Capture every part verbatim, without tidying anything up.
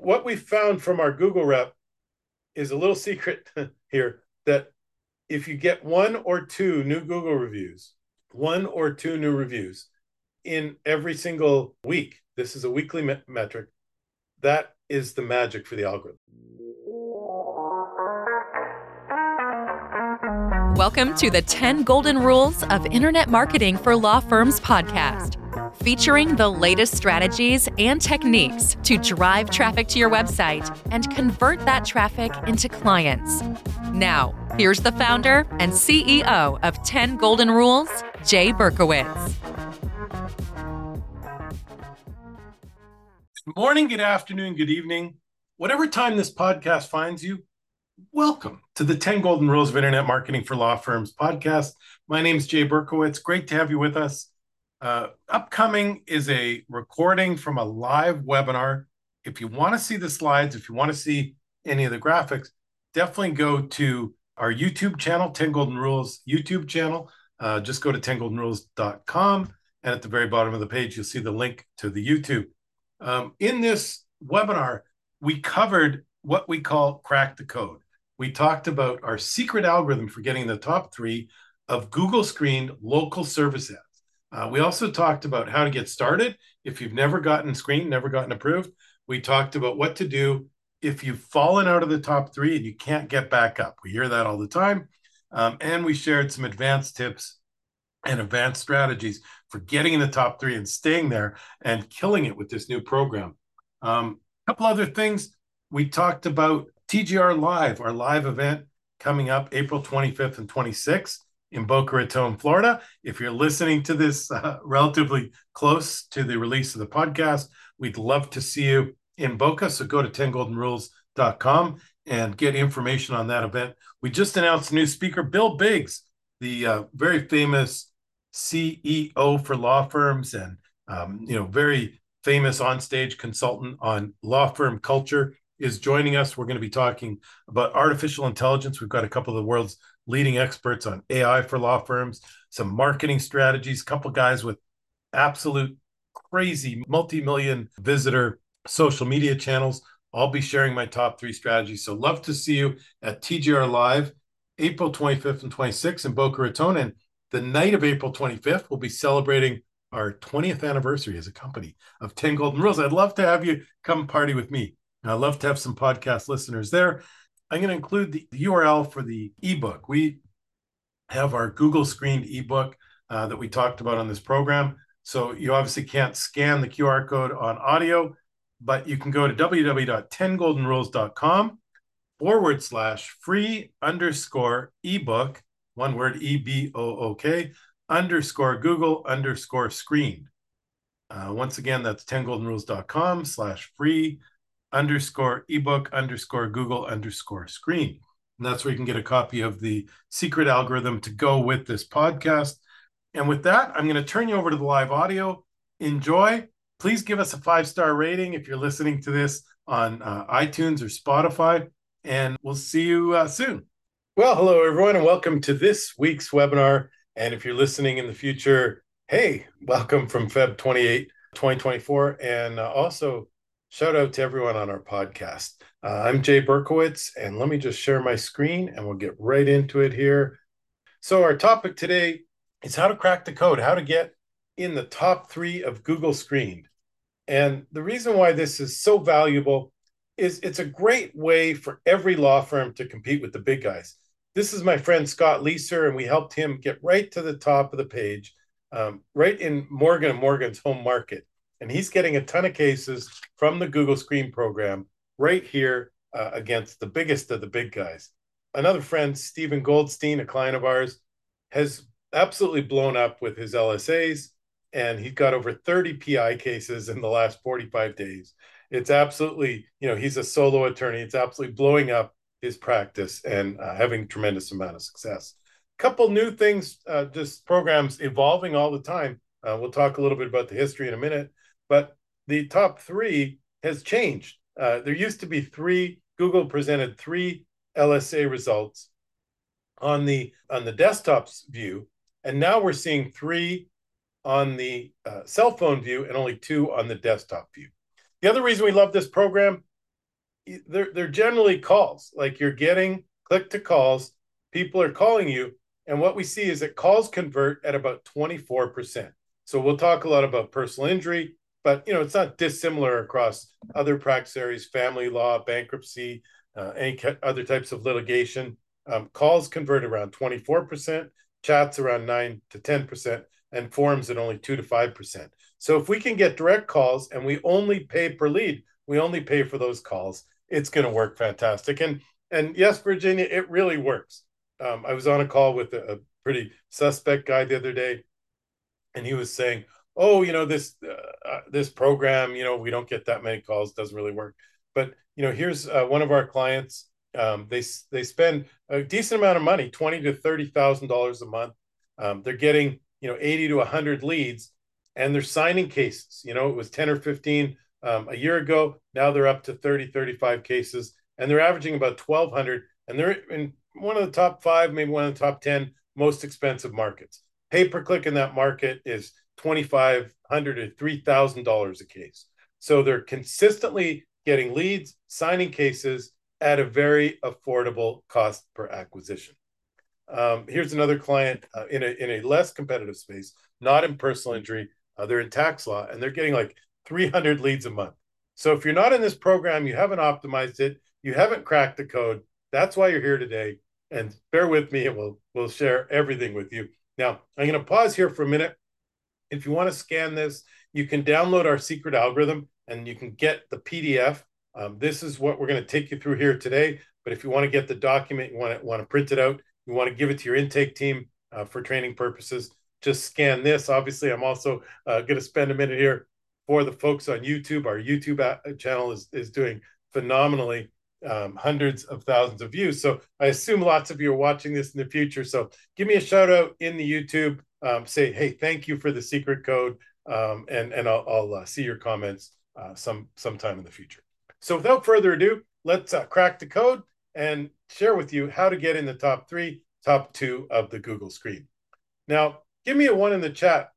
what we found from our Google rep is a little secret here that if you get one or two new Google reviews, one or two new reviews in every single week, this is a weekly me- metric, that is the magic for the algorithm. Welcome to the ten Golden Rules of Internet Marketing for Law Firms podcast, featuring the latest strategies and techniques to drive traffic to your website and convert that traffic into clients. Now, here's the founder and C E O of ten Golden Rules, Jay Berkowitz. Good morning, good afternoon, good evening. Whatever time this podcast finds you, welcome to the ten Golden Rules of Internet Marketing for Law Firms podcast. My name is Jay Berkowitz. Great to have you with us. Uh, upcoming is a recording from a live webinar. If you want to see the slides, if you want to see any of the graphics, definitely go to our YouTube channel, ten Golden Rules YouTube channel. Uh, just go to ten golden rules dot com, and at the very bottom of the page, you'll see the link to the YouTube. Um, in this webinar, we covered what we call crack the code. We talked about our secret algorithm for getting the top three of Google screened local service ads. Uh, we also talked about how to get started if you've never gotten screened, never gotten approved. We talked about what to do if you've fallen out of the top three and you can't get back up. We hear that all the time. Um, and we shared some advanced tips and advanced strategies for getting in the top three and staying there and killing it with this new program. Um, a couple other things. We talked about T G R Live, our live event coming up April twenty-fifth and twenty-sixth in Boca Raton, Florida. If you're listening to this uh, relatively close to the release of the podcast, we'd love to see you in Boca. So go to ten golden rules dot com and get information on that event. We just announced a new speaker, Bill Biggs, the uh, very famous C E O for law firms and um, you know very famous onstage consultant on law firm culture, is joining us. We're going to be talking about artificial intelligence. We've got a couple of the world's leading experts on A I for law firms, some marketing strategies, a couple guys with absolute crazy multi-million visitor social media channels. I'll be sharing my top three strategies. So love to see you at T G R Live, April twenty-fifth and twenty-sixth in Boca Raton. And the night of April twenty-fifth, we'll be celebrating our twentieth anniversary as a company of ten Golden Rules. I'd love to have you come party with me. I'd love to have some podcast listeners there. I'm going to include the U R L for the ebook. We have our Google screened ebook uh, that we talked about on this program. So you obviously can't scan the Q R code on audio, but you can go to w w w dot ten golden rules dot com forward slash free underscore ebook, one word E B O O K, underscore Google underscore screened. Uh, once again, that's ten golden rules dot com slash free underscore ebook underscore Google underscore screen. And that's where you can get a copy of the secret algorithm to go with this podcast. And with that, I'm going to turn you over to the live audio. Enjoy. Please give us a five-star rating if you're listening to this on uh, iTunes or Spotify. And we'll see you uh, soon. Well, hello, everyone, and welcome to this week's webinar. And if you're listening in the future, hey, welcome from February twenty-eighth, twenty twenty-four. And uh, also, shout out to everyone on our podcast. Uh, I'm Jay Berkowitz, and let me just share my screen and we'll get right into it here. So our topic today is how to crack the code, how to get in the top three of Google screened. And the reason why this is so valuable is it's a great way for every law firm to compete with the big guys. This is my friend Scott Leeser, and we helped him get right to the top of the page, um, right in Morgan and Morgan's home market. And he's getting a ton of cases from the Google Screen program right here uh, against the biggest of the big guys. Another friend, Stephen Goldstein, a client of ours, has absolutely blown up with his L S As, and he's got over thirty P I cases in the last forty-five days. It's absolutely, you know, he's a solo attorney. It's absolutely blowing up his practice and uh, having tremendous amount of success. Couple new things, uh, just programs evolving all the time. Uh, we'll talk a little bit about the history in a minute. But the top three has changed. Uh, there used to be three, Google presented three L S A results on the on the desktop's view, and now we're seeing three on the uh, cell phone view and only two on the desktop view. The other reason we love this program they're they're generally calls. Like you're getting click to calls, people are calling you, and what we see is that calls convert at about twenty-four percent. So we'll talk a lot about personal injury, but you know it's not dissimilar across other practice areas, family law, bankruptcy, uh, any other types of litigation. Um, calls convert around twenty-four percent, chats around nine to ten percent, and forums at only two to five percent. So if we can get direct calls and we only pay per lead, we only pay for those calls, it's going to work fantastic. And and yes, Virginia, it really works. Um, I was on a call with a, a pretty suspect guy the other day, and he was saying, "Oh, you know this uh, uh, this program, you know, we don't get that many calls, doesn't really work." But you know, here's uh, one of our clients. Um, they they spend a decent amount of money, twenty to thirty thousand dollars a month. Um, they're getting you know eighty to a hundred leads, and they're signing cases. You know, it was ten or fifteen um, a year ago. Now they're up to thirty, thirty-five cases, and they're averaging about twelve hundred. And they're in one of the top five, maybe one of the top ten most expensive markets. Pay per click in that market is twenty-five hundred to three thousand dollars a case. So they're consistently getting leads, signing cases at a very affordable cost per acquisition. Um, here's another client uh, in a in a less competitive space, not in personal injury. Uh, they're in tax law, and they're getting like three hundred leads a month. So if you're not in this program, you haven't optimized it, you haven't cracked the code. That's why you're here today. And bear with me, and we'll we'll share everything with you. Now, I'm going to pause here for a minute. If you want to scan this, you can download our secret algorithm, and you can get the P D F. Um, this is what we're going to take you through here today. But if you want to get the document, you want to want to print it out, you want to give it to your intake team uh, for training purposes, just scan this. Obviously, I'm also uh, going to spend a minute here for the folks on YouTube. Our YouTube channel is, is doing phenomenally, um, hundreds of thousands of views. So I assume lots of you are watching this in the future. So give me a shout out in the YouTube. Um, say, hey, thank you for the secret code. Um, and, and I'll, I'll uh, see your comments uh, some sometime in the future. So without further ado, let's uh, crack the code and share with you how to get in the top three, top two of the Google screen. Now, give me a one in the chat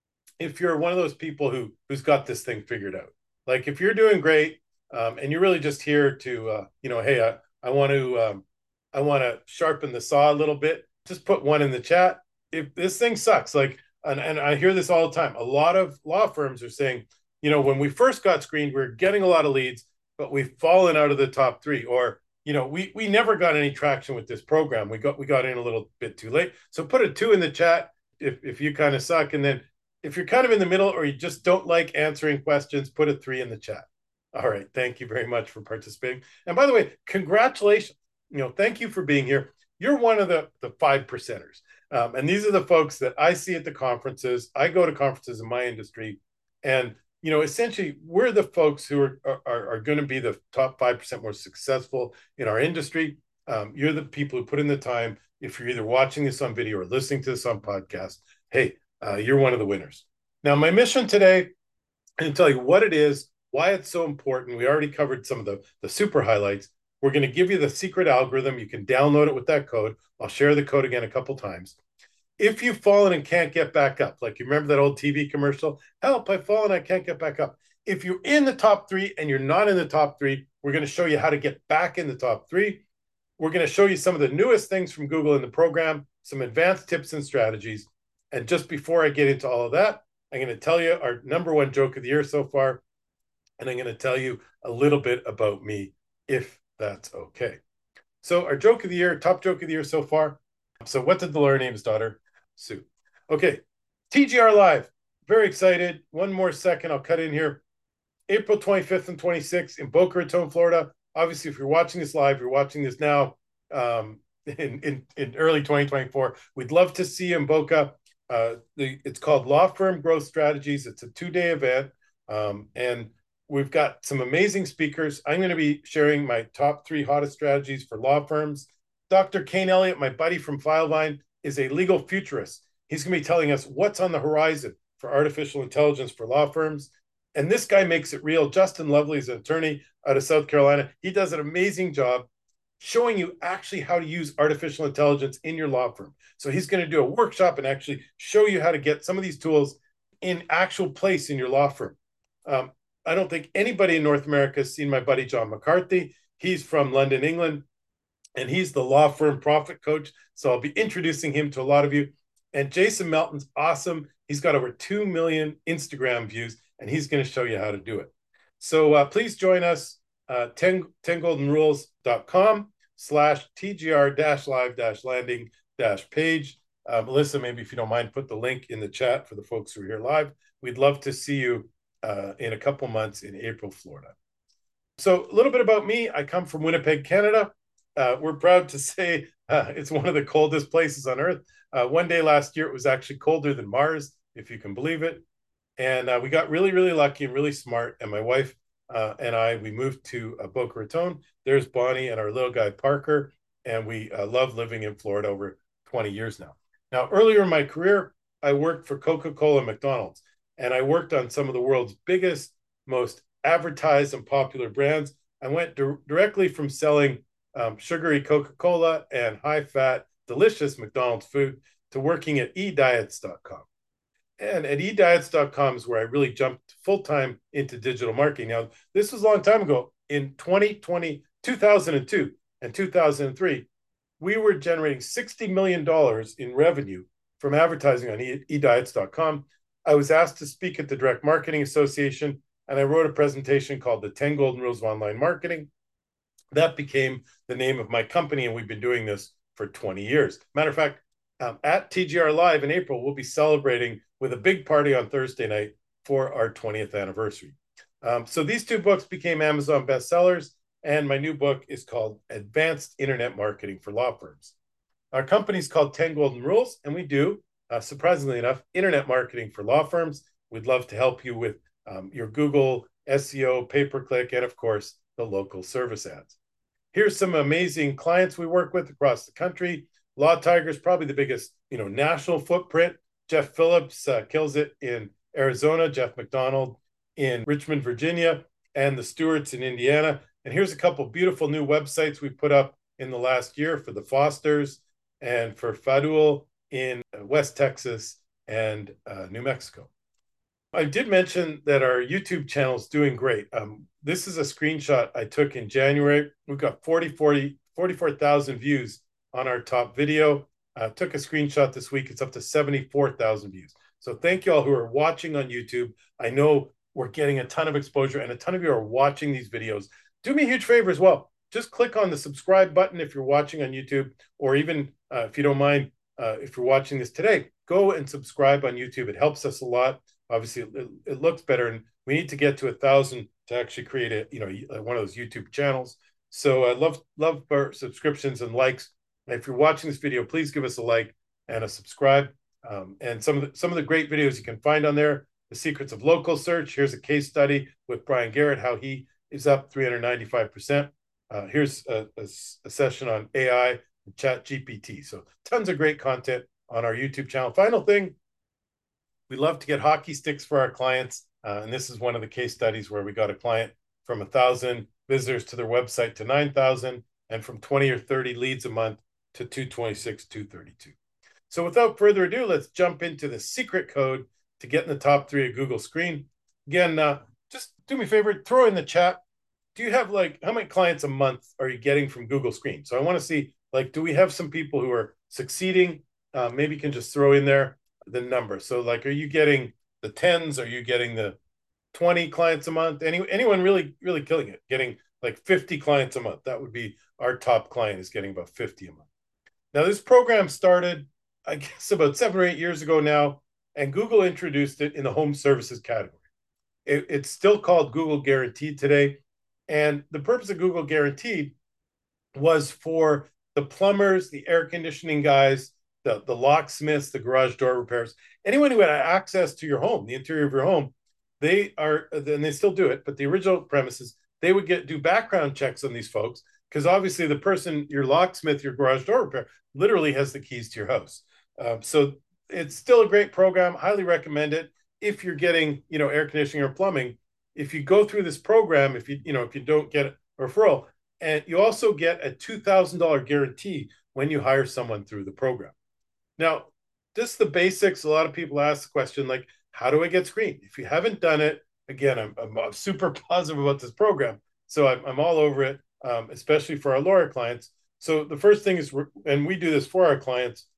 if you're one of those people who, who's got this thing figured out. Like if you're doing great um, and you're really just here to, uh, you know, hey, I, I want to um, I want to sharpen the saw a little bit, just put one in the chat. If this thing sucks, like, and, and I hear this all the time, a lot of law firms are saying, you know, when we first got screened, we we're getting a lot of leads, but we've fallen out of the top three, or you know, we we never got any traction with this program. We got we got in a little bit too late. So put a two in the chat if if you kind of suck, and then if you're kind of in the middle or you just don't like answering questions, put a three in the chat. All right, thank you very much for participating. And by the way, congratulations. You know, thank you for being here. You're one of the the five percenters, um, and these are the folks that I see at the conferences. I go to conferences in my industry, and you know, essentially, we're the folks who are are, are going to be the top five percent more successful in our industry. Um, you're the people who put in the time. If you're either watching this on video or listening to this on podcast, hey, uh, you're one of the winners. Now, my mission today, I'm going to tell you what it is, why it's so important. We already covered some of the, the super highlights. We're going to give you the secret algorithm. You can download it with that code. I'll share the code again a couple times. If you've fallen and can't get back up, like you remember that old T V commercial, help, I've fallen, I can't get back up. If you're in the top three and you're not in the top three, we're going to show you how to get back in the top three. We're going to show you some of the newest things from Google in the program, some advanced tips and strategies. And just before I get into all of that, I'm going to tell you our number one joke of the year so far. And I'm going to tell you a little bit about me, if that's okay. So our joke of the year, top joke of the year so far. So what did the Lawyer name his daughter? Sue. Okay, T G R Live. Very excited. One more second, I'll cut in here. April twenty-fifth and twenty-sixth in Boca Raton, Florida. Obviously, if you're watching this live, you're watching this now um, in, in, in early twenty twenty-four. We'd love to see you in Boca. Uh, the, it's called Law Firm Growth Strategies. It's a two-day event, um, and we've got some amazing speakers. I'm going to be sharing my top three hottest strategies for law firms. Doctor Kane Elliott, my buddy from Filevine, is a legal futurist. He's going to be telling us what's on the horizon for artificial intelligence for law firms. And this guy makes it real. Justin Lovely is an attorney out of South Carolina. He does an amazing job showing you actually how to use artificial intelligence in your law firm. So he's going to do a workshop and actually show you how to get some of these tools in actual place in your law firm. Um, I don't think anybody in North America has seen my buddy John McCarthy. He's from London, England, and he's the law firm profit coach. So I'll be introducing him to a lot of you. And Jason Melton's awesome. He's got over two million Instagram views, and he's going to show you how to do it. So uh, please join us, uh, ten, ten golden rules dot com slash TGR dash live dash landing dash page. Uh, Melissa, maybe if you don't mind, put the link in the chat for the folks who are here live. We'd love to see you uh, in a couple months in April, Florida. So a little bit about me. I come from Winnipeg, Canada. Uh, we're proud to say uh, it's one of the coldest places on Earth. Uh, one day last year, it was actually colder than Mars, if you can believe it. And uh, we got really, really lucky and really smart. And my wife uh, and I, we moved to uh, Boca Raton. There's Bonnie and our little guy, Parker. And we uh, love living in Florida over twenty years now. Now, earlier in my career, I worked for Coca-Cola and McDonald's. And I worked on some of the world's biggest, most advertised and popular brands. I went di- directly from selling um, sugary Coca-Cola and high-fat, delicious McDonald's food to working at e diets dot com. And at e diets dot com is where I really jumped full-time into digital marketing. Now, this was a long time ago. In twenty twenty, two thousand two and two thousand three, we were generating sixty million dollars in revenue from advertising on e diets dot com. I was asked to speak at the Direct Marketing Association, and I wrote a presentation called The ten Golden Rules of Online Marketing. That became the name of my company, and we've been doing this for twenty years. Matter of fact, um, at T G R Live in April, we'll be celebrating with a big party on Thursday night for our twentieth anniversary. Um, so these two books became Amazon bestsellers, and my new book is called Advanced Internet Marketing for Law Firms. Our company is called ten Golden Rules, and we do, uh, surprisingly enough, internet marketing for law firms. We'd love to help you with um, your Google, S E O, pay-per-click, and of course, the local service ads. Here's some amazing clients we work with across the country. Law Tigers, probably the biggest, you know, national footprint. Jeff Phillips uh, kills it in Arizona. Jeff McDonald in Richmond, Virginia, and the Stewarts in Indiana. And here's a couple beautiful new websites we put up in the last year for the Fosters and for Fadul in West Texas and uh, New Mexico. I did mention that our YouTube channel is doing great. Um, this is a screenshot I took in January. We've got forty, forty, forty-four thousand views on our top video. I took a screenshot this week. It's up to seventy-four thousand views. So thank you all who are watching on YouTube. I know we're getting a ton of exposure and a ton of you are watching these videos. Do me a huge favor as well. Just click on the subscribe button if you're watching on YouTube, or even uh, if you don't mind, uh, if you're watching this today, go and subscribe on YouTube. It helps us a lot. Obviously, it, it looks better, and we need to get to a thousand to actually create a, you know, one of those YouTube channels. So I uh, love love our subscriptions and likes. And if you're watching this video, please give us a like and a subscribe. Um, and some of the some of the great videos you can find on there: The Secrets of Local Search. Here's a case study with Brian Garrett, how he is up three hundred ninety-five percent. Uh, here's a, a, a session on A I and Chat G P T. So tons of great content on our YouTube channel. Final thing, we love to get hockey sticks for our clients. Uh, and this is one of the case studies where we got a client from one thousand visitors to their website to nine thousand, and from twenty or thirty leads a month to two twenty-six, two thirty-two. So without further ado, let's jump into the secret code to get in the top three of Google screen. Again, uh, just do me a favor, throw in the chat. Do you have like, how many clients a month are you getting from Google Screen? So I want to see, like, do we have some people who are succeeding? Uh, maybe you can just throw in there the number. So like, are you getting the tens? Are you getting the twenty clients a month? Any, anyone really, really killing it? Getting like fifty clients a month. That would be our top client, is getting about fifty a month. Now this program started, I guess, about seven or eight years ago now, and Google introduced it in the home services category. It, it's still called Google Guaranteed today. And the purpose of Google Guaranteed was for the plumbers, the air conditioning guys, the, the locksmiths, the garage door repairs, anyone who had access to your home, the interior of your home. They are, and they still do it, but the original premises, they would get do background checks on these folks, because obviously the person, your locksmith, your garage door repair, literally has the keys to your house. Um, so it's still a great program. Highly recommend it if you're getting, you know, air conditioning or plumbing. If you go through this program, if you, you know, if you don't get a referral, and you also get a two thousand dollars guarantee when you hire someone through the program. Now, just the basics. A lot of people ask the question, like, how do I get screened? If you haven't done it, again, I'm, I'm super positive about this program. So I'm, I'm all over it. um, especially for our lawyer clients. So the first thing is, and we do this for our clients,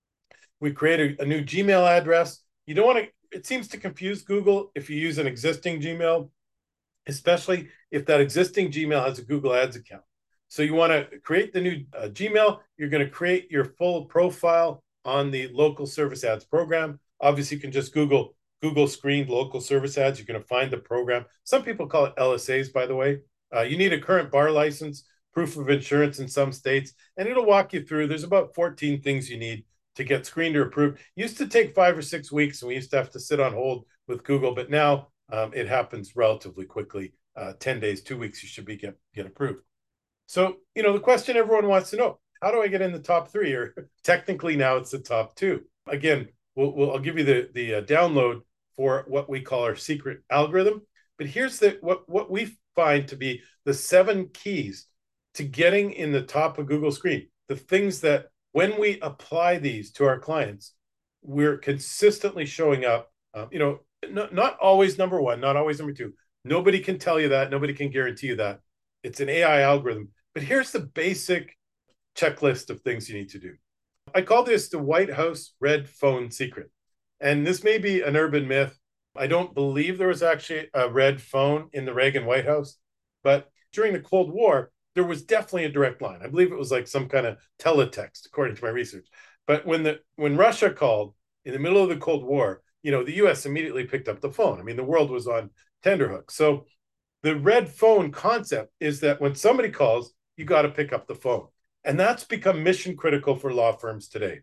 we create a, a new Gmail address. You don't want to, it seems to confuse Google if you use an existing Gmail, especially if that existing Gmail has a Google Ads account. So you want to create the new uh, Gmail. You're going to create your full profile on the local service ads program. Obviously, you can just Google Google screened local service ads. You're going to find the program. Some people call it L S As, by the way. Uh, you need a current bar license, proof of insurance in some states, and it'll walk you through. There's about fourteen things you need to get screened or approved. It used to take five or six weeks, and we used to have to sit on hold with Google, but now um, it happens relatively quickly. Uh, ten days, two weeks, you should be get, get approved. So, you know, the question everyone wants to know, how do I get in the top three? Or technically now it's the top two. Again, we'll, we'll I'll give you the, the uh, download for what we call our secret algorithm. But here's the what, what we find to be the seven keys to getting in the top of Google screen. The things that when we apply these to our clients, we're consistently showing up, um, you know, not, not always number one, not always number two. Nobody can tell you that. Nobody can guarantee you that. It's an A I algorithm. But here's the basic checklist of things you need to do. I call this the White House red phone secret. And this may be an urban myth. I don't believe there was actually a red phone in the Reagan White House. But during the Cold War, there was definitely a direct line. I believe it was like some kind of teletext, according to my research. But when the when Russia called in the middle of the Cold War, you know, the U S immediately picked up the phone. I mean, the world was on tenterhooks. So the red phone concept is that when somebody calls, you got to pick up the phone. And that's become mission critical for law firms today.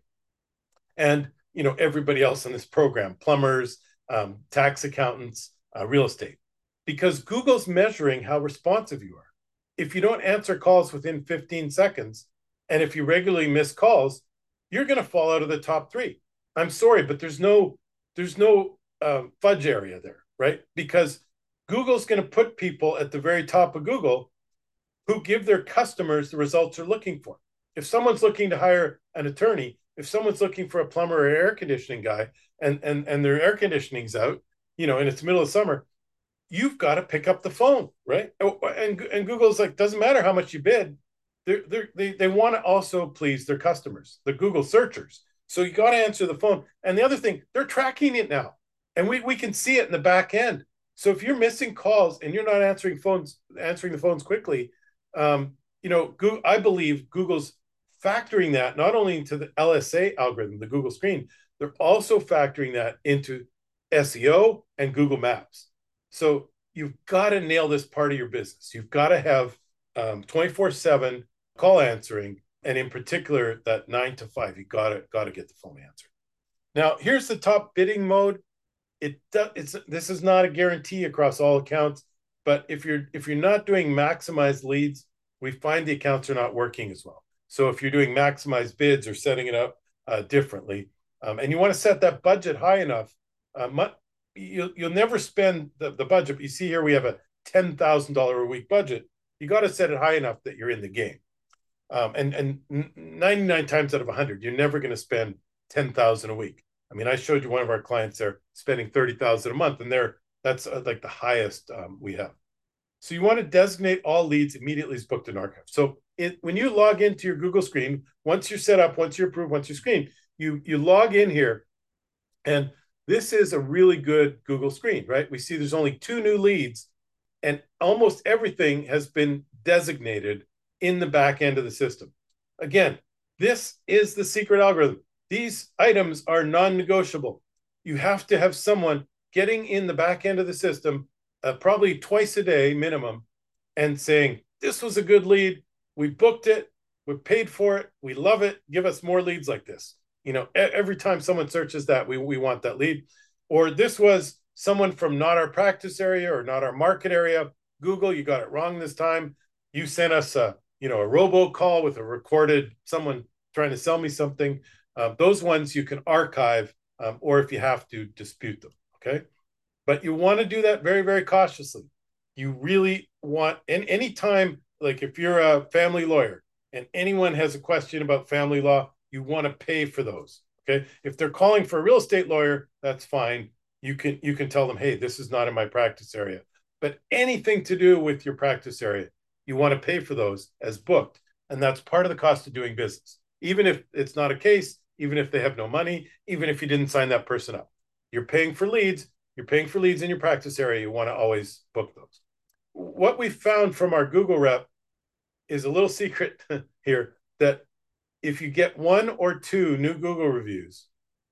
And, you know, everybody else in this program, plumbers, um, tax accountants, uh, real estate, because Google's measuring how responsive you are. If you don't answer calls within fifteen seconds, and if you regularly miss calls, you're going to fall out of the top three. I'm sorry, but there's no, there's no um, fudge area there, right? Because Google's going to put people at the very top of Google who give their customers the results they're looking for. If someone's looking to hire an attorney, if someone's looking for a plumber or air conditioning guy, and, and, and their air conditioning's out, you know, and it's middle of summer, you've got to pick up the phone, right? And, and Google's like, doesn't matter how much you bid. They're, they're, they they want to also please their customers, the Google searchers. So you got to answer the phone. And the other thing, they're tracking it now. And we, we can see it in the back end. So if you're missing calls and you're not answering phones, answering the phones quickly, um, you know, Google, I believe Google's factoring that not only into the L S A algorithm, the Google screen, they're also factoring that into S E O and Google Maps. So you've got to nail this part of your business. You've got to have um, twenty-four seven call answering, and in particular, that nine to five, you got to got to get the phone answered. Now, here's the top bidding mode. It does, it's this is not a guarantee across all accounts, but if you're if you're not doing maximized leads, we find the accounts are not working as well. So if you're doing maximized bids or setting it up uh, differently, um, and you want to set that budget high enough, uh, mu- you'll you'll never spend the, the budget. You see here we have a ten thousand dollars a week budget. You got to set it high enough that you're in the game. Um, and and ninety-nine times out of one hundred, you're never going to spend ten thousand dollars a week. I mean, I showed you one of our clients there spending thirty thousand dollars a month, and they're that's uh, like the highest um, we have. So you want to designate all leads immediately as booked in archive. So it, when you log into your Google screen, once you're set up, once you're approved, once you're screened, you you log in here, and this is a really good Google screen, right? We see there's only two new leads, and almost everything has been designated in the back end of the system. Again, this is the secret algorithm. These items are non-negotiable. You have to have someone getting in the back end of the system uh, probably twice a day minimum and saying, this was a good lead. We booked it. We paid for it. We love it. Give us more leads like this. You know, every time someone searches that, we, we want that lead. Or this was someone from not our practice area or not our market area. Google, you got it wrong this time. You sent us a, you know, a robocall with a recorded someone trying to sell me something. Uh, those ones you can archive, um, or if you have to, dispute them, okay? But you want to do that very, very cautiously. You really want, and anytime, like if you're a family lawyer and anyone has a question about family law, you want to pay for those, okay? If they're calling for a real estate lawyer, that's fine. You can, you can tell them, hey, this is not in my practice area. But anything to do with your practice area, you want to pay for those as booked. And that's part of the cost of doing business. Even if it's not a case, even if they have no money, even if you didn't sign that person up. You're paying for leads, you're paying for leads in your practice area, you want to always book those. What we found from our Google rep is a little secret here, that if you get one or two new Google reviews,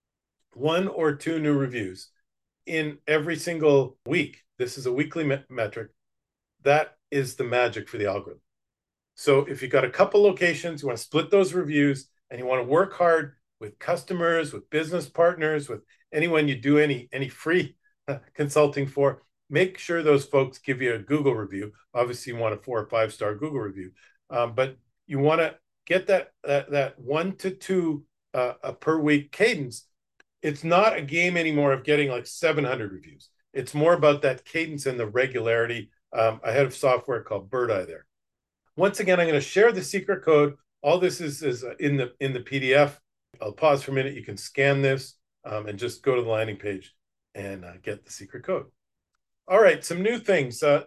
one or two new reviews in every single week, this is a weekly me- metric, that is the magic for the algorithm. So if you've got a couple locations, you want to split those reviews and you want to work hard with customers, with business partners, with anyone you do any, any free consulting for, make sure those folks give you a Google review. Obviously, you want a four or five star Google review, um, but you want to get that, that, that one to two uh, a per week cadence. It's not a game anymore of getting like seven hundred reviews. It's more about that cadence and the regularity. Um, I have software called Bird Eye there. Once again, I'm going to share the secret code. All this is, is in the in the P D F. I'll pause for a minute. You can scan this um, and just go to the landing page and uh, get the secret code. All right, some new things. Uh,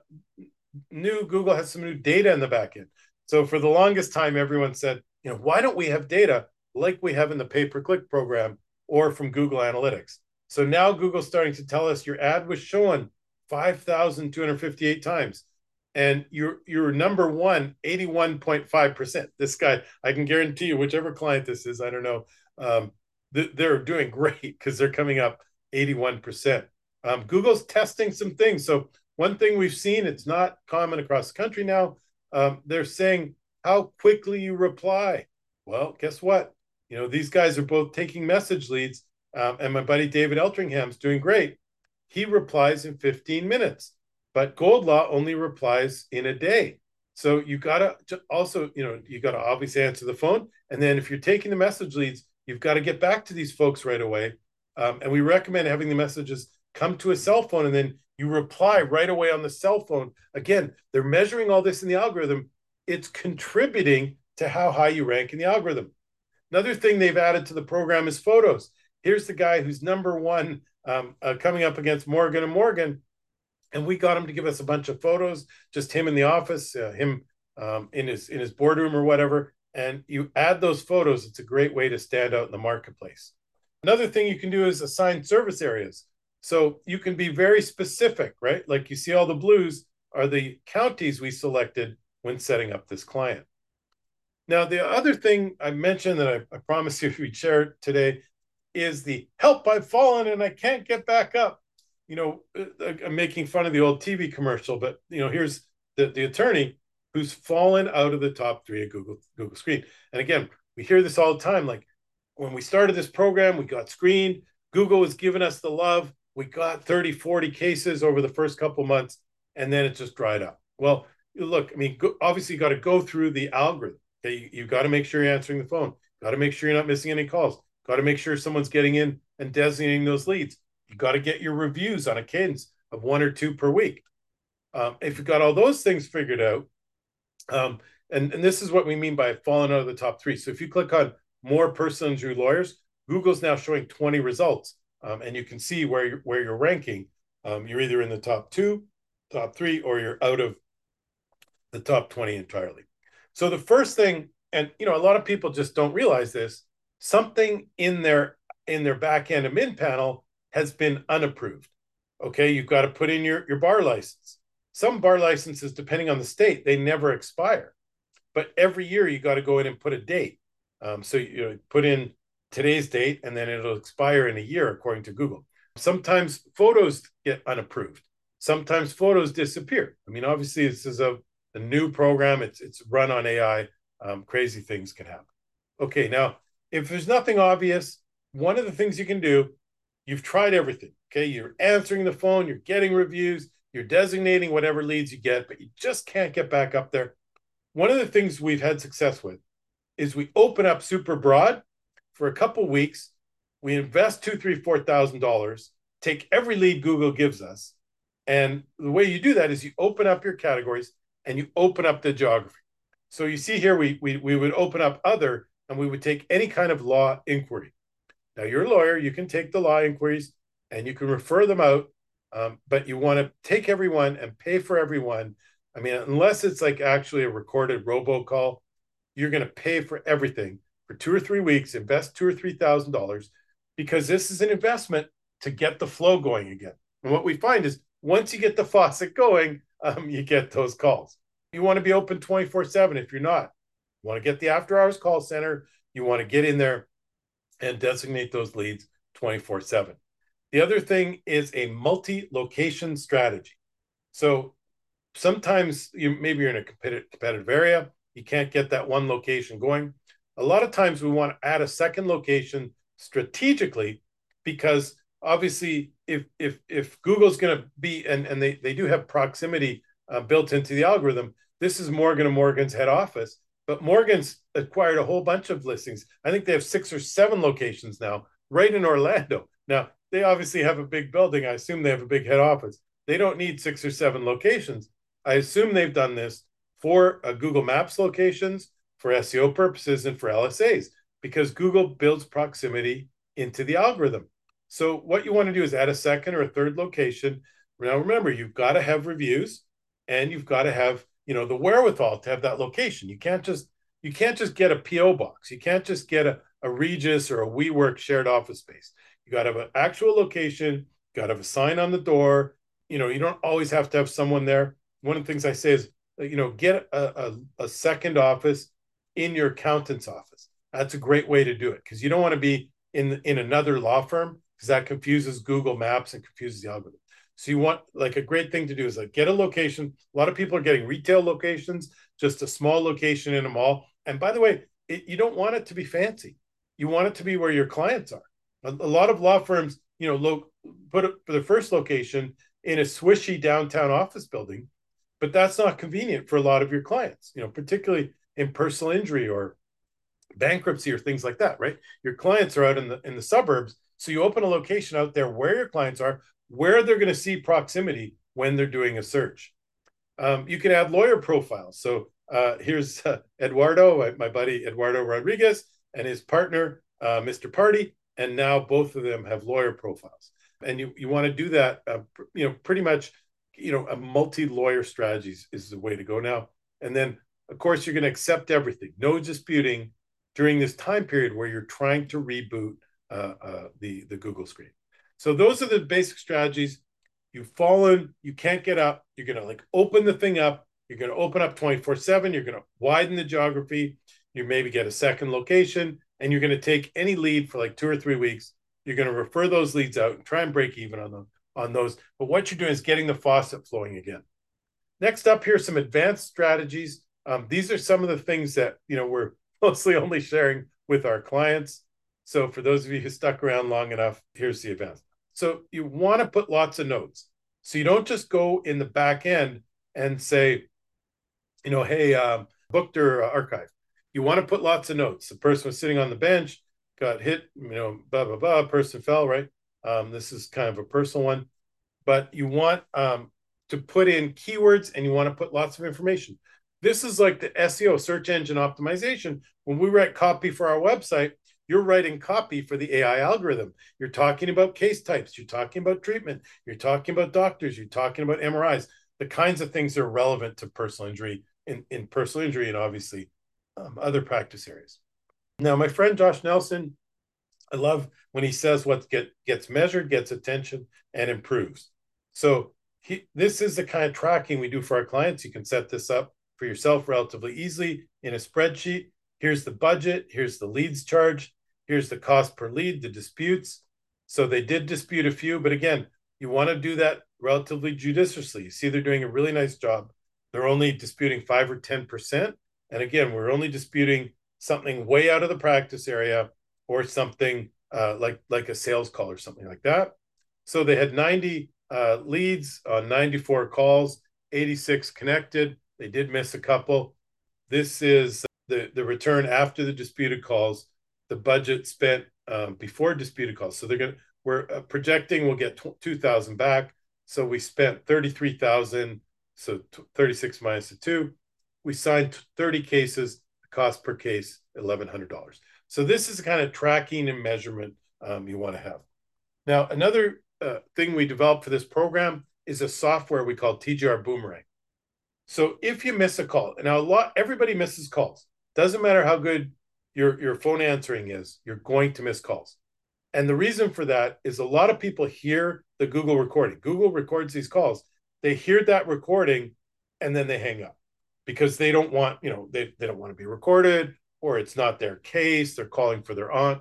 new Google has some new data in the back end. So for the longest time, everyone said, you know, why don't we have data like we have in the pay-per-click program or from Google Analytics? So now Google's starting to tell us your ad was shown five thousand two hundred fifty-eight times. And you're, you're number one, eighty-one point five percent. This guy, I can guarantee you, whichever client this is, I don't know, um, th- they're doing great because they're coming up eighty-one percent. Um, Google's testing some things. So one thing we've seen, it's not common across the country now, um, they're saying how quickly you reply. Well, guess what? You know, these guys are both taking message leads, um, and my buddy David Eltringham's doing great. He replies in fifteen minutes. But Goldlaw only replies in a day. So you got to also, you know, you got to obviously answer the phone. And then if you're taking the message leads, you've got to get back to these folks right away. Um, and we recommend having the messages come to a cell phone and then you reply right away on the cell phone. Again, they're measuring all this in the algorithm. It's contributing to how high you rank in the algorithm. Another thing they've added to the program is photos. Here's the guy who's number one um, uh, coming up against Morgan and Morgan. And we got him to give us a bunch of photos, just him in the office, uh, him um, in his in his boardroom or whatever. And you add those photos, it's a great way to stand out in the marketplace. Another thing you can do is assign service areas. So you can be very specific, right? Like you see all the blues are the counties we selected when setting up this client. Now, the other thing I mentioned that I, I promised you we'd share today is the help, I've fallen and I can't get back up. You know, I'm making fun of the old T V commercial, but, you know, here's the, the attorney who's fallen out of the top three at Google, Google Screen. And again, we hear this all the time. Like when we started this program, we got screened. Google was giving us the love. We got thirty, forty cases over the first couple of months, and then it just dried up. Well, look, I mean, obviously you got to go through the algorithm. Okay, you, you got to make sure you're answering the phone. Got to make sure you're not missing any calls. Got to make sure someone's getting in and designating those leads. You got to get your reviews on a cadence of one or two per week. Um, if you've got all those things figured out, um, and, and this is what we mean by falling out of the top three. So if you click on more personal injury lawyers, Google's now showing twenty results, um, and you can see where you're, where you're ranking. Um, you're either in the top two, top three, or you're out of the top twenty entirely. So the first thing, and you know, a lot of people just don't realize this, something in their in their back end admin panel has been unapproved. Okay, you've got to put in your, your bar license. Some bar licenses, depending on the state, they never expire. But every year you got to go in and put a date. Um, so you know, put in today's date and then it'll expire in a year according to Google. Sometimes photos get unapproved. Sometimes photos disappear. I mean, obviously this is a, a new program. It's, it's run on A I. Um, crazy things can happen. Okay, now, if there's nothing obvious, one of the things you can do, you've tried everything, okay? You're answering the phone, you're getting reviews, you're designating whatever leads you get, but you just can't get back up there. One of the things we've had success with is we open up super broad for a couple of weeks. We invest two, three, four thousand dollars, take every lead Google gives us, and the way you do that is you open up your categories and you open up the geography. So you see here, we we we would open up other, and we would take any kind of law inquiry. Now, you're a lawyer, you can take the law inquiries and you can refer them out, um, but you want to take everyone and pay for everyone I mean, unless it's like actually a recorded robocall, you're going to pay for everything for two or three weeks, invest two or three thousand dollars, because this is an investment to get the flow going again. And what we find is once you get the faucet going, um, you get those calls. You want to be open twenty-four seven. If you're not, you want to get the after hours call center. You want to get in there and designate those leads twenty-four seven. The other thing is a multi-location strategy. So sometimes you maybe you're in a competitive, competitive area, you can't get that one location going. A lot of times we want to add a second location strategically, because obviously if if if Google's going to be, and and they they do have proximity uh, built into the algorithm. This is Morgan and Morgan's head office, but Morgan's acquired a whole bunch of listings. I think they have six or seven locations now right in Orlando. Now they obviously have a big building. I assume they have a big head office. They don't need six or seven locations. I assume they've done this for uh, Google Maps locations, for S E O purposes, and for L S As, because Google builds proximity into the algorithm. So what you want to do is add a second or a third location. Now, remember, you've got to have reviews, and you've got to have, you know, the wherewithal to have that location. You can't just you can't just get a P O box. You can't just get a, a Regus or a WeWork shared office space. You got to have an actual location. You got to have a sign on the door. You know, you don't always have to have someone there. One of the things I say is, you know, get a, a, a second office in your accountant's office. That's a great way to do it, because you don't want to be in, in another law firm, because that confuses Google Maps and confuses the algorithm. So you want, like, a great thing to do is like get a location. A lot of people are getting retail locations, just a small location in a mall. And by the way, it, you don't want it to be fancy. You want it to be where your clients are. A, a lot of law firms, you know, lo, put it for the first location in a swishy downtown office building, but that's not convenient for a lot of your clients, you know, particularly in personal injury or bankruptcy or things like that, right? Your clients are out in the in the suburbs. So you open a location out there where your clients are, where they're going to see proximity when they're doing a search. Um, you can add lawyer profiles. So uh, here's uh, Eduardo, my, my buddy Eduardo Rodriguez, and his partner, uh, Mister Party. And now both of them have lawyer profiles. And you, you want to do that, uh, you know, pretty much, you know, a multi-lawyer strategies is the way to go now. And then, of course, you're going to accept everything. No disputing during this time period where you're trying to reboot uh, uh, the, the Google screen. So those are the basic strategies. You've fallen, you can't get up. You're going to like open the thing up. You're going to open up twenty-four seven. You're going to widen the geography. You maybe get a second location, and you're going to take any lead for like two or three weeks. You're going to refer those leads out and try and break even on them, on those. But what you're doing is getting the faucet flowing again. Next up, here's some advanced strategies. Um, these are some of the things that, you know, we're mostly only sharing with our clients. So for those of you who stuck around long enough, here's the advanced. So you want to put lots of notes. So you don't just go in the back end and say, you know, hey, um, booked or uh, archived. You want to put lots of notes. The person was sitting on the bench, got hit, you know, blah, blah, blah, person fell, right? Um, this is kind of a personal one. But you want um, to put in keywords, and you want to put lots of information. This is like the S E O, search engine optimization. When we write copy for our website, you're writing copy for the A I algorithm. You're talking about case types. You're talking about treatment. You're talking about doctors. You're talking about M R Is, the kinds of things that are relevant to personal injury, in, in personal injury and obviously um, other practice areas. Now, my friend Josh Nelson, I love when he says what get, gets measured, gets attention, and improves. So he, this is the kind of tracking we do for our clients. You can set this up for yourself relatively easily in a spreadsheet. Here's the budget. Here's the leads charge. Here's the cost per lead, the disputes. So they did dispute a few, but again, you want to do that relatively judiciously. You see they're doing a really nice job. They're only disputing five or ten percent. And again, we're only disputing something way out of the practice area or something uh, like, like a sales call or something like that. So they had ninety uh, leads on ninety-four calls, eighty-six connected. They did miss a couple. This is the, the return after the disputed calls, the budget spent um, before disputed calls. So they're going to, we're uh, projecting we'll get two thousand back. So we spent thirty-three thousand. So thirty-six minus the two. We signed thirty cases, the cost per case, eleven hundred dollars. So this is the kind of tracking and measurement um, you want to have. Now, another uh, thing we developed for this program is a software we call T G R Boomerang. So if you miss a call, now a lot, everybody misses calls. Doesn't matter how good your, your phone answering is, you're going to miss calls. And the reason for that is a lot of people hear the Google recording. Google records these calls. They hear that recording and then they hang up because they don't want, you know, they, they don't want to be recorded, or it's not their case. They're calling for their aunt.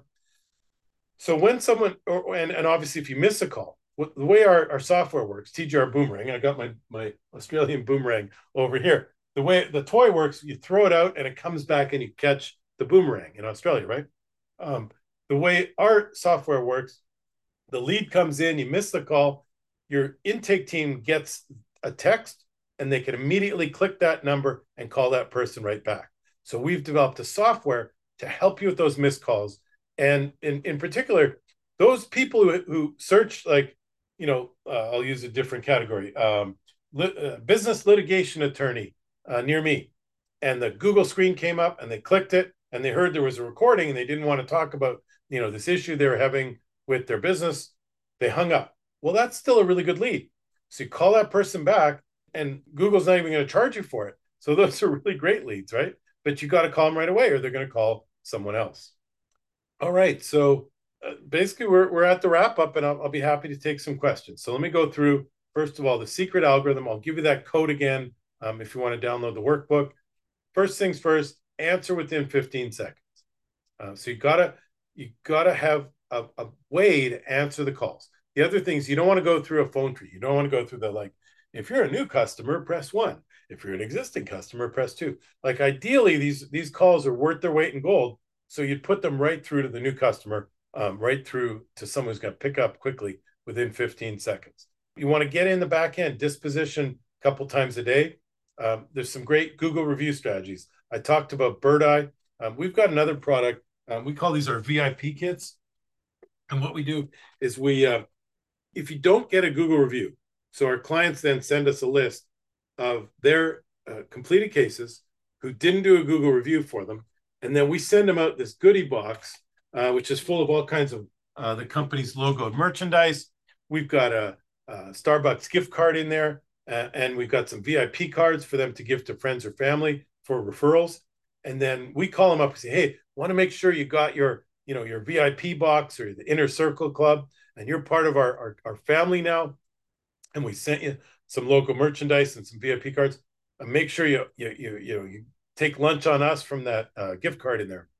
So when someone, or, and, and obviously if you miss a call, what, the way our, our software works, T G R Boomerang, and I got my, my Australian boomerang over here. The way the toy works, you throw it out and it comes back and you catch the boomerang in Australia, right? Um, the way our software works, the lead comes in, you miss the call, your intake team gets a text and they can immediately click that number and call that person right back. So we've developed a software to help you with those missed calls. And in, in particular, those people who, who search, like, you know, uh, I'll use a different category, um, lit, uh, business litigation attorney uh, near me. And the Google screen came up and they clicked it and they heard there was a recording and they didn't want to talk about, you know, this issue they were having with their business. They hung up. Well, that's still a really good lead. So you call that person back and Google's not even going to charge you for it. So those are really great leads, right? But you got to call them right away or they're going to call someone else. All right. So uh, basically we're, we're at the wrap up and I'll, I'll be happy to take some questions. So let me go through, first of all, the secret algorithm. I'll give you that code again um, if you want to download the workbook. First things first, answer within fifteen seconds. Uh, so you gotta you gotta have a, a way to answer the calls. The other things, you don't want to go through a phone tree. You don't want to go through the, like, if you're a new customer, press one. If you're an existing customer, press two. Like ideally, these these calls are worth their weight in gold. So you'd put them right through to the new customer, um, right through to someone who's going to pick up quickly within fifteen seconds. You want to get in the back end, disposition a couple times a day. Um, there's some great Google review strategies. I talked about Birdeye. Um, we've got another product. Um, we call these our V I P kits. And what we do is we, uh, if you don't get a Google review, so our clients then send us a list of their uh, completed cases who didn't do a Google review for them. And then we send them out this goodie box, uh, which is full of all kinds of uh, the company's logoed merchandise. We've got a, a Starbucks gift card in there. Uh, and we've got some V I P cards for them to give to friends or family for referrals. And then we call them up and say, hey, want to make sure you got your, you know, your V I P box or the Inner Circle Club, and you're part of our, our, our family now. And we sent you some local merchandise and some V I P cards. And make sure you, you, you, you know, you take lunch on us from that uh, gift card in there.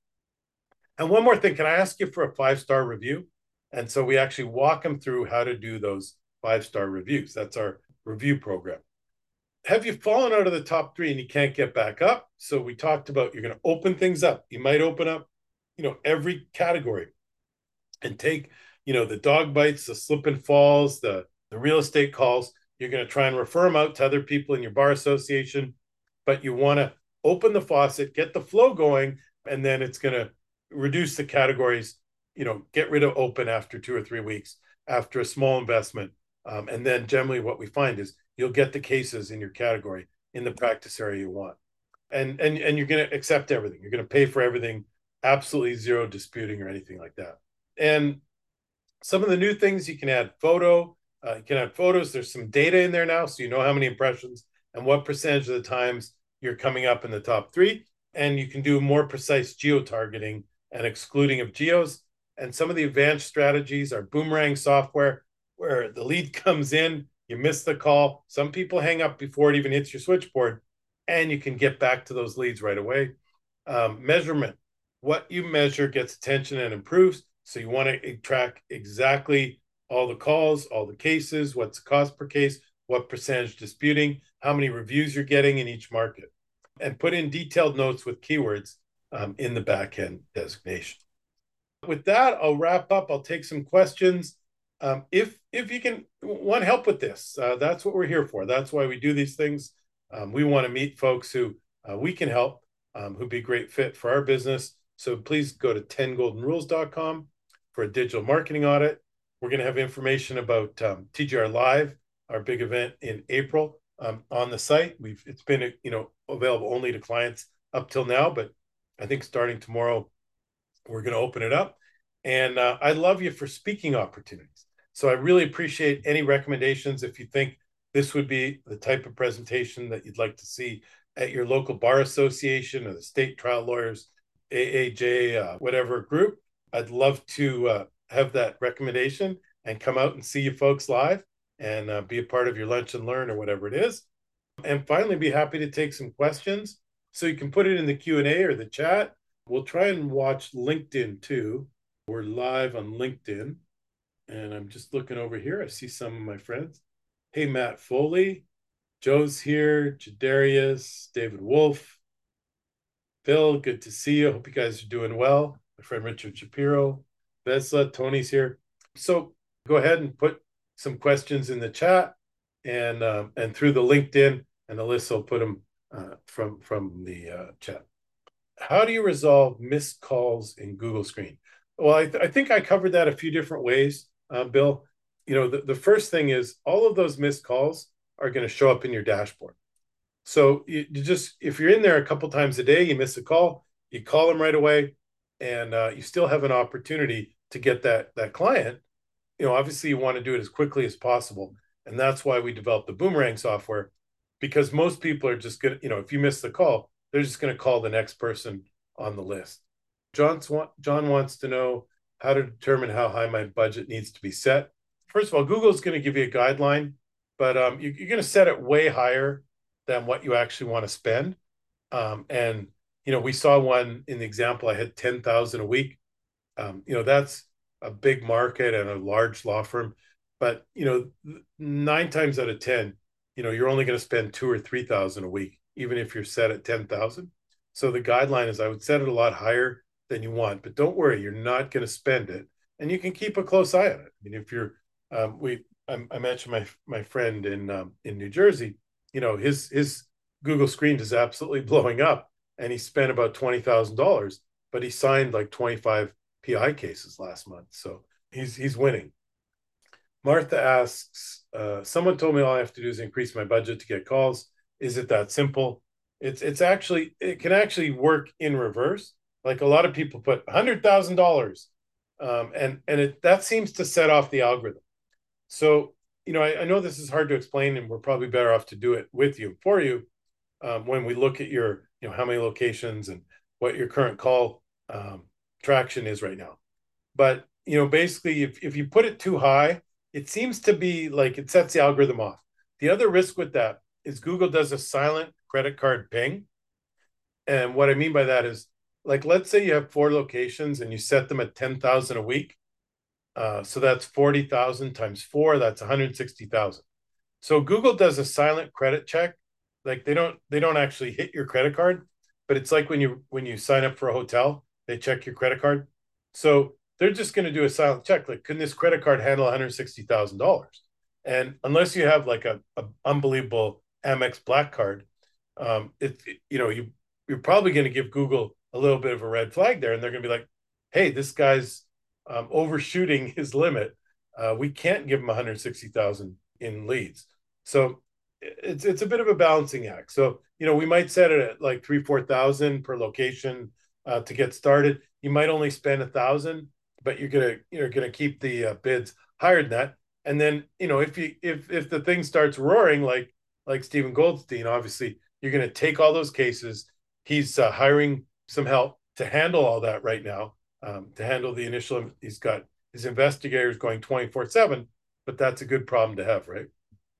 And one more thing, can I ask you for a five-star review? And so we actually walk them through how to do those five-star reviews. That's our review program. Have you fallen out of the top three and you can't get back up? So we talked about you're going to open things up. You might open up, you know, every category and take, you know, the dog bites, the slip and falls, the, the real estate calls. You're going to try and refer them out to other people in your bar association, but you want to open the faucet, get the flow going, and then it's going to reduce the categories, you know, get rid of open after two or three weeks, after a small investment. Um, and then generally what we find is you'll get the cases in your category in the practice area you want. And, and, and you're going to accept everything. You're going to pay for everything, absolutely zero disputing or anything like that. And some of the new things, you can add photo, uh, you can add photos. There's some data in there now, so you know how many impressions and what percentage of the times you're coming up in the top three. And you can do more precise geo-targeting and excluding of geos. And some of the advanced strategies are Boomerang software, where the lead comes in, you miss the call. Some people hang up before it even hits your switchboard, and you can get back to those leads right away. Um, measurement, what you measure gets attention and improves. So you want to track exactly all the calls, all the cases, what's the cost per case, what percentage disputing, how many reviews you're getting in each market, and put in detailed notes with keywords um, in the back-end designation. With that, I'll wrap up. I'll take some questions. Um, if if you can want help with this, uh, that's what we're here for. That's why we do these things. Um, we want to meet folks who uh, we can help, um, who'd be a great fit for our business. So please go to ten golden rules dot com for a digital marketing audit. We're going to have information about um, T G R Live, our big event in April, um, on the site. We've it's been you know available only to clients up till now, but I think starting tomorrow we're going to open it up. And uh, I love you for speaking opportunities. So I really appreciate any recommendations. If you think This would be the type of presentation that you'd like to see at your local bar association or the state trial lawyers, A A J, uh, whatever group. I'd love to uh, have that recommendation and come out and see you folks live and uh, be a part of your lunch and learn or whatever it is. And finally, be happy to take some questions. So you can put it in the Q and A or the chat. We'll try and watch LinkedIn too. We're live on LinkedIn. And I'm just looking over here. I see some of my friends. Hey, Matt Foley. Joe's here. Jadarius, David Wolf. Phil, good to see you. Hope you guys are doing well. My friend Richard Shapiro. Vesla, Tony's here. So go ahead and put some questions in the chat and um, and through the LinkedIn, and Alyssa will put them uh, from, from the uh, chat. How do you resolve missed calls in Google Screen? Well, I, th- I think I covered that a few different ways, uh, Bill. You know, the, the first thing is all of those missed calls are going to show up in your dashboard. So you, you just, if you're in there a couple times a day, you miss a call, you call them right away, and uh, you still have an opportunity to get that, that client. You know, obviously you want to do it as quickly as possible. And that's why we developed the Boomerang software, because most people are just going to, you know, if you miss the call, they're just going to call the next person on the list. John's, John wants to know how to determine how high my budget needs to be set. First of all, Google's going to give you a guideline, but um, you, you're going to set it way higher than what you actually want to spend. Um, and, you know, we saw one in the example, I had ten thousand a week. Um, you know, that's a big market and a large law firm. But, you know, nine times out of ten, you know, you're only going to spend two or three thousand a week, even if you're set at ten thousand. So the guideline is I would set it a lot higher than you want, but don't worry, you're not going to spend it, and you can keep a close eye on it. I mean, if you're, um, we, I, I mentioned my my friend in um, in New Jersey, you know, his his Google Screen is absolutely blowing up, and he spent about twenty thousand dollars, but he signed like twenty-five P I cases last month, so he's he's winning. Martha asks, uh, someone told me all I have to do is increase my budget to get calls. Is it that simple? It's it's actually, it can actually work in reverse. Like a lot of people put one hundred thousand dollars um, and, and it, that seems to set off the algorithm. So, you know, I, I know this is hard to explain, and we're probably better off to do it with you, for you, um, when we look at your, you know, how many locations and what your current call um, traction is right now. But, you know, basically, if, if you put it too high, it seems to be like it sets the algorithm off. The other risk with that is Google does a silent credit card ping. And what I mean by that is, like, let's say you have four locations and you set them at ten thousand a week. Uh, so that's forty thousand times four, that's one hundred sixty thousand. So Google does a silent credit check. Like they don't, they don't actually hit your credit card, but it's like when you, when you sign up for a hotel, they check your credit card. So they're just going to do a silent check. Like, can this credit card handle one hundred sixty thousand dollars? And unless you have like a, a unbelievable Amex Black Card, um, it, it, you know, you, you're probably going to give Google a little bit of a red flag there. And they're going to be like, hey, this guy's um, overshooting his limit. Uh, we can't give him one hundred sixty thousand in leads. So it's, it's a bit of a balancing act. So, you know, we might set it at like three, four thousand per location uh, to get started. You might only spend a thousand, but you're going to, you're going to keep the uh, bids higher than that. And then, you know, if you, if, if the thing starts roaring, like, like Stephen Goldstein, obviously you're going to take all those cases. He's uh, hiring some help to handle all that right now, um, to handle the initial, he's got his investigators going twenty-four seven, but that's a good problem to have, right?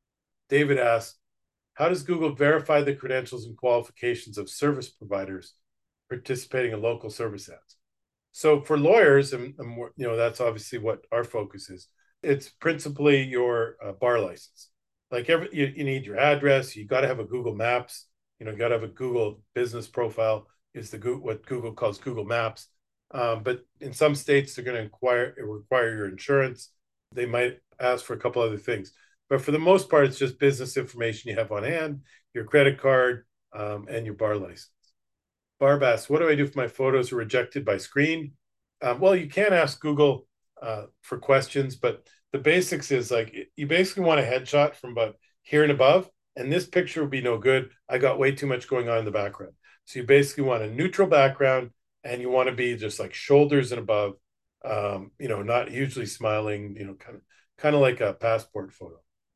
David asks, how does Google verify the credentials and qualifications of service providers participating in local service ads? So for lawyers, and, and you know, that's obviously what our focus is. It's principally your uh, bar license. Like every, you, you need your address. You got to have a Google Maps. You know, you got to have a Google business profile. Is the what Google calls Google Maps. Um, but in some states, they're going to require require your insurance. They might ask for a couple other things. But for the most part, it's just business information you have on hand, your credit card, um, and your bar license. Barbass, what do I do if my photos are rejected by screen? Um, well, you can ask Google uh, for questions, but the basics is like, you basically want a headshot from about here and above, and this picture would be no good. I got way too much going on in the background. So you basically want a neutral background, and you want to be just like shoulders and above, um, you know, not hugely smiling, you know, kind of, kind of like a passport photo.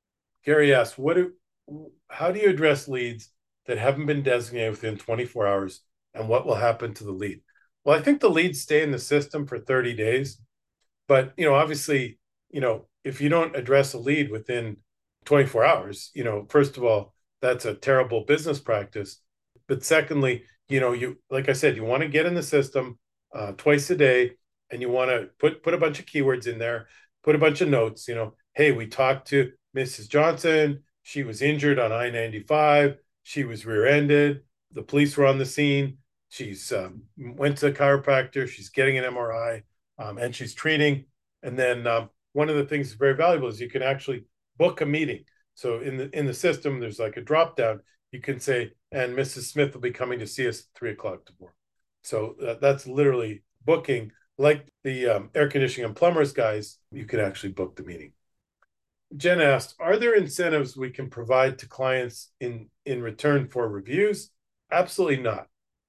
Gary asks, what do, how do you address leads that haven't been designated within twenty-four hours, and what will happen to the lead? Well, I think the leads stay in the system for thirty days. But, you know, obviously, you know, if you don't address a lead within twenty-four hours, you know, first of all, that's a terrible business practice. But secondly, you know, you, like I said, you want to get in the system uh, twice a day, and you want to put, put a bunch of keywords in there, put a bunch of notes, you know, hey, we talked to Missus Johnson. She was injured on I ninety-five. She was rear-ended. The police were on the scene. She's um, went to a chiropractor. She's getting an M R I, um, and she's treating. And then um, one of the things that's very valuable is you can actually book a meeting. So in the in the system, there's like a drop down. You can say, and Missus Smith will be coming to see us at three o'clock tomorrow. So uh, that's literally booking. Like the um, air conditioning and plumbers guys, you can actually book the meeting. Jen asked, are there incentives we can provide to clients in, in return for reviews? Absolutely not.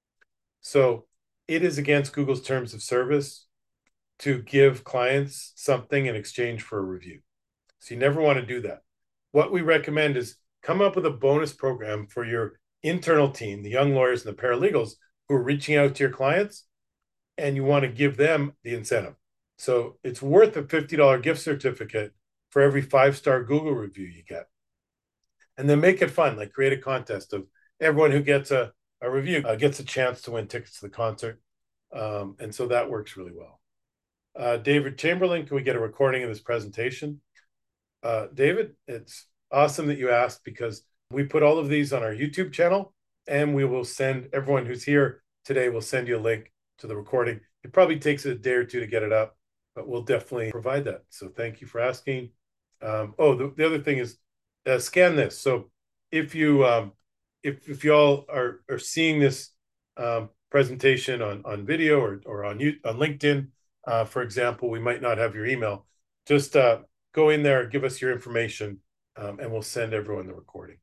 So it is against Google's terms of service to give clients something in exchange for a review. So you never want to do that. What we recommend is come up with a bonus program for your internal team, the young lawyers and the paralegals who are reaching out to your clients, and you want to give them the incentive. So it's worth a fifty dollars gift certificate for every five-star Google review you get. And then make it fun, like create a contest of everyone who gets a, a review uh, gets a chance to win tickets to the concert. Um, and so that works really well. Uh, David Chamberlain, can we get a recording of this presentation? Uh, David, it's awesome that you asked, because we put all of these on our YouTube channel, and we will send everyone who's here today, we'll send you a link to the recording. It probably takes a day or two to get it up, but we'll definitely provide that. So thank you for asking. Um, oh, the, the other thing is uh, scan this. So if you um, if if y'all are are seeing this um, presentation on on video or or on you on LinkedIn, uh, for example, we might not have your email. Just uh, go in there, give us your information, um, and we'll send everyone the recording.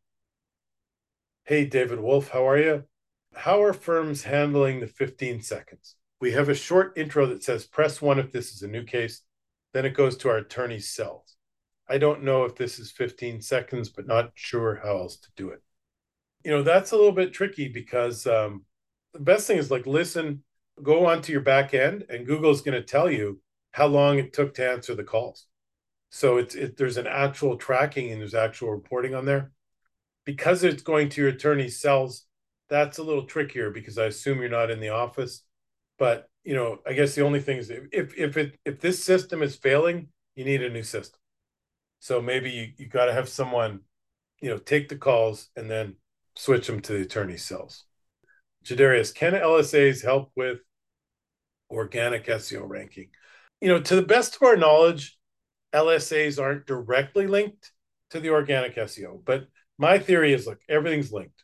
Hey, David Wolf, how are you? How are firms handling the fifteen seconds? We have a short intro that says press one if this is a new case. Then it goes to our attorney's cells. I don't know if this is fifteen seconds, but not sure how else to do it. You know, that's a little bit tricky, because um, the best thing is like listen, go onto your back end, and Google's going to tell you how long it took to answer the calls. So it's it, there's an actual tracking and there's actual reporting on there. Because it's going to your attorney's cells, that's a little trickier, because I assume you're not in the office. But, you know, I guess the only thing is if if it if this system is failing, you need a new system. So maybe you, you got to have someone, you know, take the calls and then switch them to the attorney's cells. Jadarius, can L S As help with organic S E O ranking? You know, to the best of our knowledge, L S As aren't directly linked to the organic S E O, but my theory is, look, everything's linked.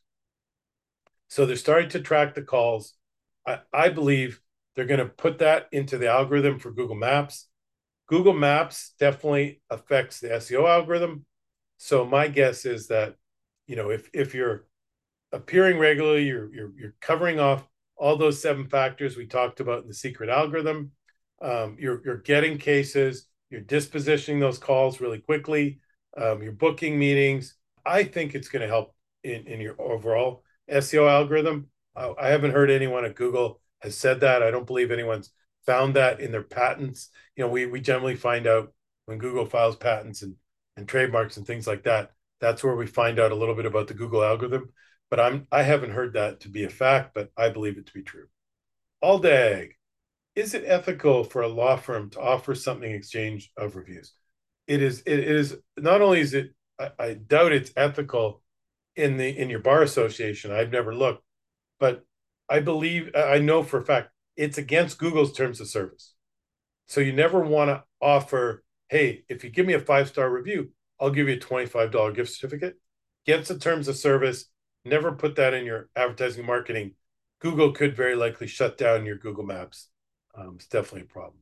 So they're starting to track the calls. I, I believe they're going to put that into the algorithm for Google Maps. Google Maps definitely affects the S E O algorithm. So my guess is that, you know, if if you're appearing regularly, you're you're, you're covering off all those seven factors we talked about in the secret algorithm. Um, you're you're getting cases. You're dispositioning those calls really quickly. Um, you're booking meetings. I think it's going to help in, in your overall S E O algorithm. Uh, I haven't heard anyone at Google has said that. I don't believe anyone's found that in their patents. You know, we we generally find out when Google files patents and, and trademarks and things like that. That's where we find out a little bit about the Google algorithm. But I'm I haven't heard that to be a fact, but I believe it to be true. Aldag, is it ethical for a law firm to offer something in exchange of reviews? It is. It is not only is it. I, I doubt it's ethical in the in your bar association. I've never looked, but I believe I know for a fact it's against Google's terms of service. So you never want to offer, hey, if you give me a five-star review, I'll give you a twenty-five dollars gift certificate. Against the terms of service, never put that in your advertising marketing. Google could very likely shut down your Google Maps. Um, it's definitely a problem.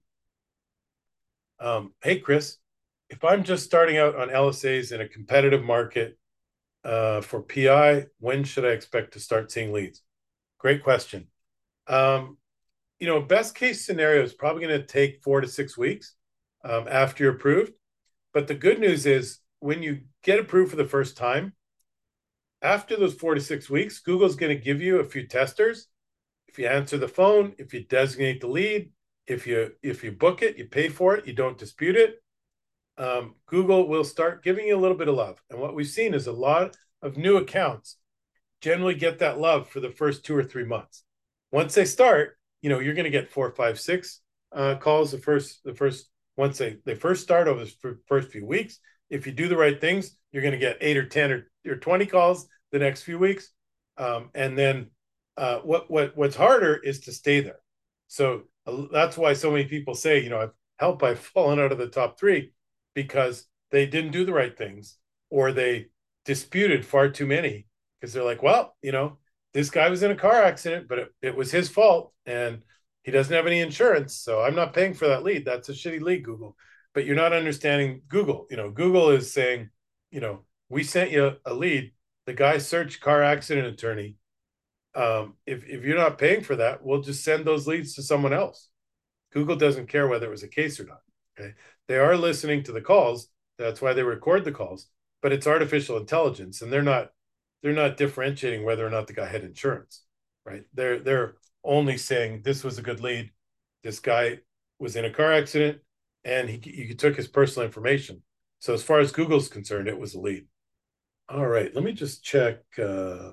Um, hey, Chris, if I'm just starting out on L S As in a competitive market uh, for P I, when should I expect to start seeing leads? Great question. Um, you know, best case scenario is probably going to take four to six weeks um, after you're approved. But the good news is when you get approved for the first time, after those four to six weeks, Google's going to give you a few testers. If you answer the phone, if you designate the lead, if you if you book it, you pay for it, you don't dispute it, um, Google will start giving you a little bit of love. And what we've seen is a lot of new accounts generally get that love for the first two or three months. Once they start, you know, you're going to get four, five, six uh, calls the first, the first, once they, they first start over the first few weeks. If you do the right things, you're going to get eight or ten or, or twenty calls the next few weeks. Um, and then uh, what, what, what's harder is to stay there. So uh, that's why so many people say, you know, I've helped, I've fallen out of the top three because they didn't do the right things, or they disputed far too many, because they're like, well, you know, this guy was in a car accident, but it, it was his fault and he doesn't have any insurance, so I'm not paying for that lead. That's a shitty lead, Google. But you're not understanding Google. You know, Google is saying, you know, we sent you a lead. The guy searched car accident attorney. Um, if, if you're not paying for that, we'll just send those leads to someone else. Google doesn't care whether it was a case or not. Okay. They are listening to the calls. That's why they record the calls, but it's artificial intelligence, and they're not, they're not differentiating whether or not the guy had insurance, right? They're, they're only saying this was a good lead. This guy was in a car accident and he, he took his personal information. So as far as Google's concerned, it was a lead. All right, let me just check. Uh...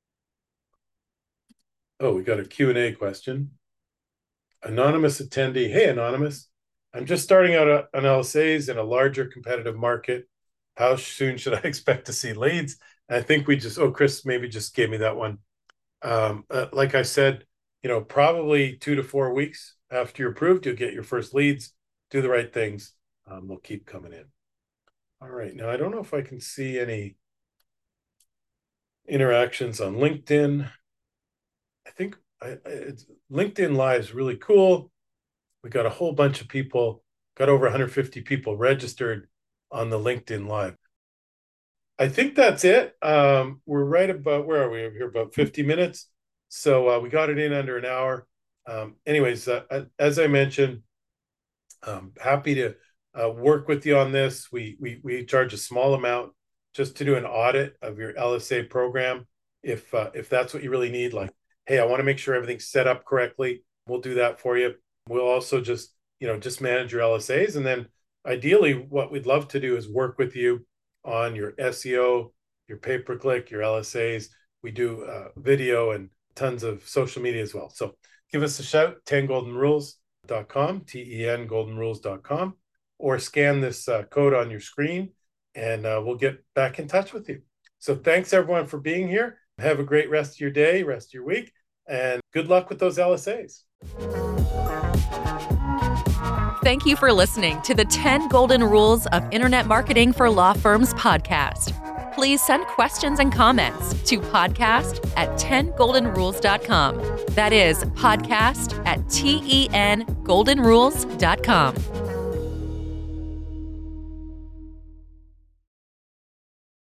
Oh, we got a Q and A question. Anonymous attendee. Hey, Anonymous. I'm just starting out on L S As in a larger competitive market. How soon should I expect to see leads? I think we just, oh, Chris maybe just gave me that one. Um, uh, like I said, you know, probably two to four weeks after you're approved, you'll get your first leads. Do the right things. Um, they'll keep coming in. All right. Now, I don't know if I can see any interactions on LinkedIn. I think I, it's, LinkedIn Live is really cool. We got a whole bunch of people, got over one hundred fifty people registered on the LinkedIn Live. I think that's it. Um, we're right about, where are we? We're here about fifty minutes. So uh, we got it in under an hour. Um, anyways, uh, as I mentioned, I'm happy to uh, work with you on this. We, we, we charge a small amount just to do an audit of your L S A program. If, uh, if that's what you really need, like, hey, I want to make sure everything's set up correctly, we'll do that for you. We'll also just, you know, just manage your L S As. And then ideally what we'd love to do is work with you on your S E O, your pay-per-click, your L S As. We do uh, video and tons of social media as well. So give us a shout, ten golden rules dot com, T E N golden rules dot com, or scan this uh, code on your screen, and uh, we'll get back in touch with you. So thanks everyone for being here. Have a great rest of your day, rest of your week, and good luck with those L S As. Thank you for listening to the ten Golden Rules of Internet Marketing for Law Firms podcast. Please send questions and comments to podcast at ten golden rules dot com. That is podcast at T E N golden rules dot com.